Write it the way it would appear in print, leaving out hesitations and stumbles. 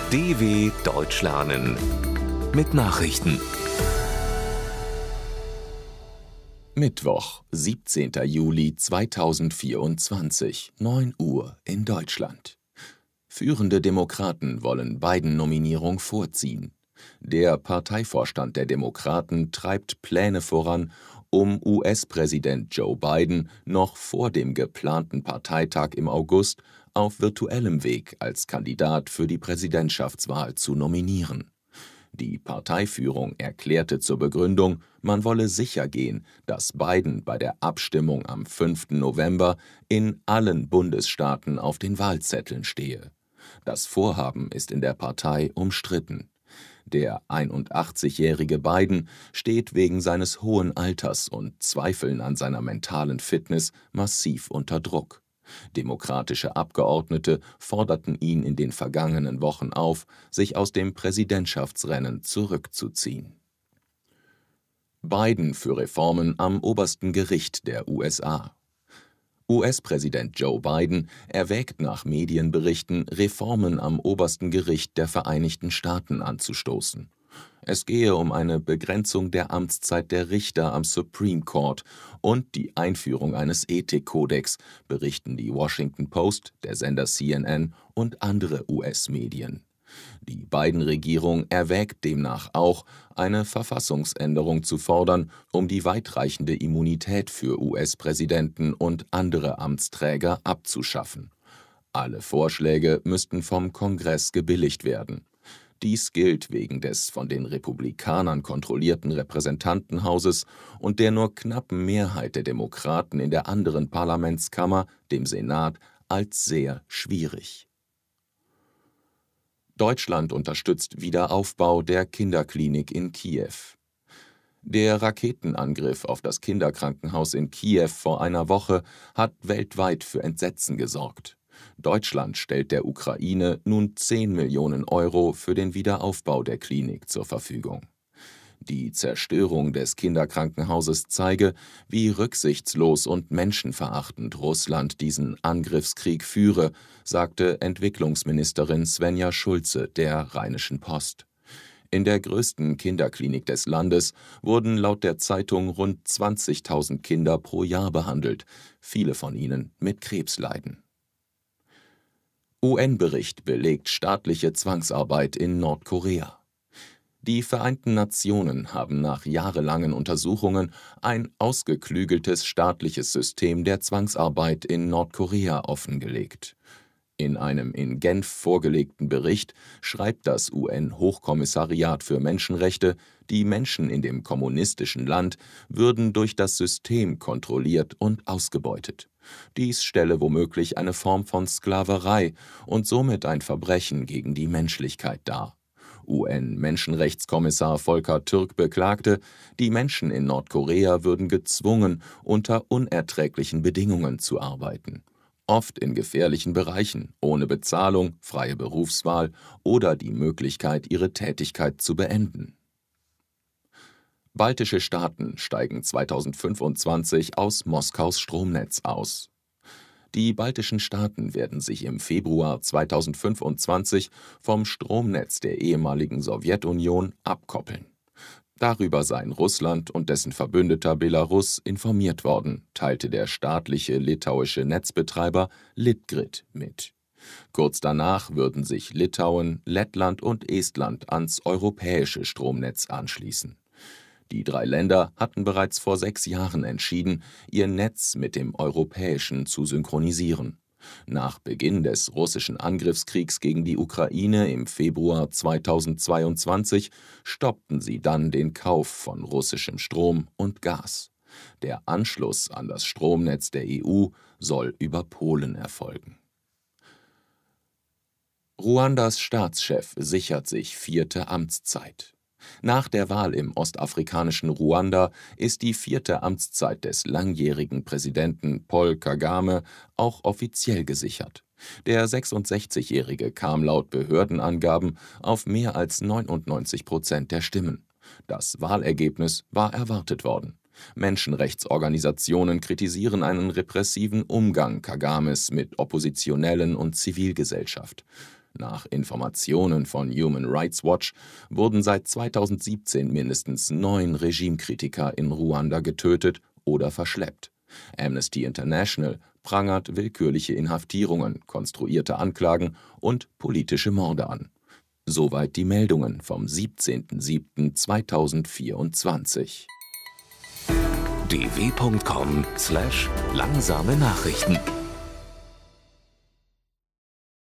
DW Deutsch lernen mit Nachrichten. Mittwoch, 17. Juli 2024, 9 Uhr in Deutschland. Führende Demokraten wollen Biden-Nominierung vorziehen. Der Parteivorstand der Demokraten treibt Pläne voran, um US-Präsident Joe Biden noch vor dem geplanten Parteitag im August auf virtuellem Weg als Kandidat für die Präsidentschaftswahl zu nominieren. Die Parteiführung erklärte zur Begründung, man wolle sichergehen, dass Biden bei der Abstimmung am 5. November in allen Bundesstaaten auf den Wahlzetteln stehe. Das Vorhaben ist in der Partei umstritten. Der 81-jährige Biden steht wegen seines hohen Alters und Zweifeln an seiner mentalen Fitness massiv unter Druck. Demokratische Abgeordnete forderten ihn in den vergangenen Wochen auf, sich aus dem Präsidentschaftsrennen zurückzuziehen. Biden für Reformen am obersten Gericht der USA. US-Präsident Joe Biden erwägt nach Medienberichten, Reformen am obersten Gericht der Vereinigten Staaten anzustoßen. Es gehe um eine Begrenzung der Amtszeit der Richter am Supreme Court und die Einführung eines Ethikkodex, berichten die Washington Post, der Sender CNN und andere US-Medien. Die Biden-Regierung erwägt demnach auch, eine Verfassungsänderung zu fordern, um die weitreichende Immunität für US-Präsidenten und andere Amtsträger abzuschaffen. Alle Vorschläge müssten vom Kongress gebilligt werden. Dies gilt wegen des von den Republikanern kontrollierten Repräsentantenhauses und der nur knappen Mehrheit der Demokraten in der anderen Parlamentskammer, dem Senat, als sehr schwierig. Deutschland unterstützt Wiederaufbau der Kinderklinik in Kiew. Der Raketenangriff auf das Kinderkrankenhaus in Kiew vor einer Woche hat weltweit für Entsetzen gesorgt. Deutschland stellt der Ukraine nun 10 Millionen Euro für den Wiederaufbau der Klinik zur Verfügung. Die Zerstörung des Kinderkrankenhauses zeige, wie rücksichtslos und menschenverachtend Russland diesen Angriffskrieg führe, sagte Entwicklungsministerin Svenja Schulze der Rheinischen Post. In der größten Kinderklinik des Landes wurden laut der Zeitung rund 20.000 Kinder pro Jahr behandelt, viele von ihnen mit Krebsleiden. UN-Bericht belegt staatliche Zwangsarbeit in Nordkorea. Die Vereinten Nationen haben nach jahrelangen Untersuchungen ein ausgeklügeltes staatliches System der Zwangsarbeit in Nordkorea offengelegt. In einem in Genf vorgelegten Bericht schreibt das UN-Hochkommissariat für Menschenrechte, die Menschen in dem kommunistischen Land würden durch das System kontrolliert und ausgebeutet. Dies stelle womöglich eine Form von Sklaverei und somit ein Verbrechen gegen die Menschlichkeit dar. UN-Menschenrechtskommissar Volker Türk beklagte, die Menschen in Nordkorea würden gezwungen, unter unerträglichen Bedingungen zu arbeiten. Oft in gefährlichen Bereichen, ohne Bezahlung, freie Berufswahl oder die Möglichkeit, ihre Tätigkeit zu beenden. Baltische Staaten steigen 2025 aus Moskaus Stromnetz aus. Die baltischen Staaten werden sich im Februar 2025 vom Stromnetz der ehemaligen Sowjetunion abkoppeln. Darüber seien Russland und dessen Verbündeter Belarus informiert worden, teilte der staatliche litauische Netzbetreiber Litgrid mit. Kurz danach würden sich Litauen, Lettland und Estland ans europäische Stromnetz anschließen. Die 3 Länder hatten bereits vor 6 Jahren entschieden, ihr Netz mit dem europäischen zu synchronisieren. Nach Beginn des russischen Angriffskriegs gegen die Ukraine im Februar 2022 stoppten sie dann den Kauf von russischem Strom und Gas. Der Anschluss an das Stromnetz der EU soll über Polen erfolgen. Ruandas Staatschef sichert sich 4. Amtszeit. Nach der Wahl im ostafrikanischen Ruanda ist die 4. Amtszeit des langjährigen Präsidenten Paul Kagame auch offiziell gesichert. Der 66-Jährige kam laut Behördenangaben auf mehr als 99% der Stimmen. Das Wahlergebnis war erwartet worden. Menschenrechtsorganisationen kritisieren einen repressiven Umgang Kagames mit Oppositionellen und Zivilgesellschaft. Nach Informationen von Human Rights Watch wurden seit 2017 mindestens 9 Regimekritiker in Ruanda getötet oder verschleppt. Amnesty International prangert willkürliche Inhaftierungen, konstruierte Anklagen und politische Morde an. Soweit die Meldungen vom 17.07.2024. dw.com/langsame Nachrichten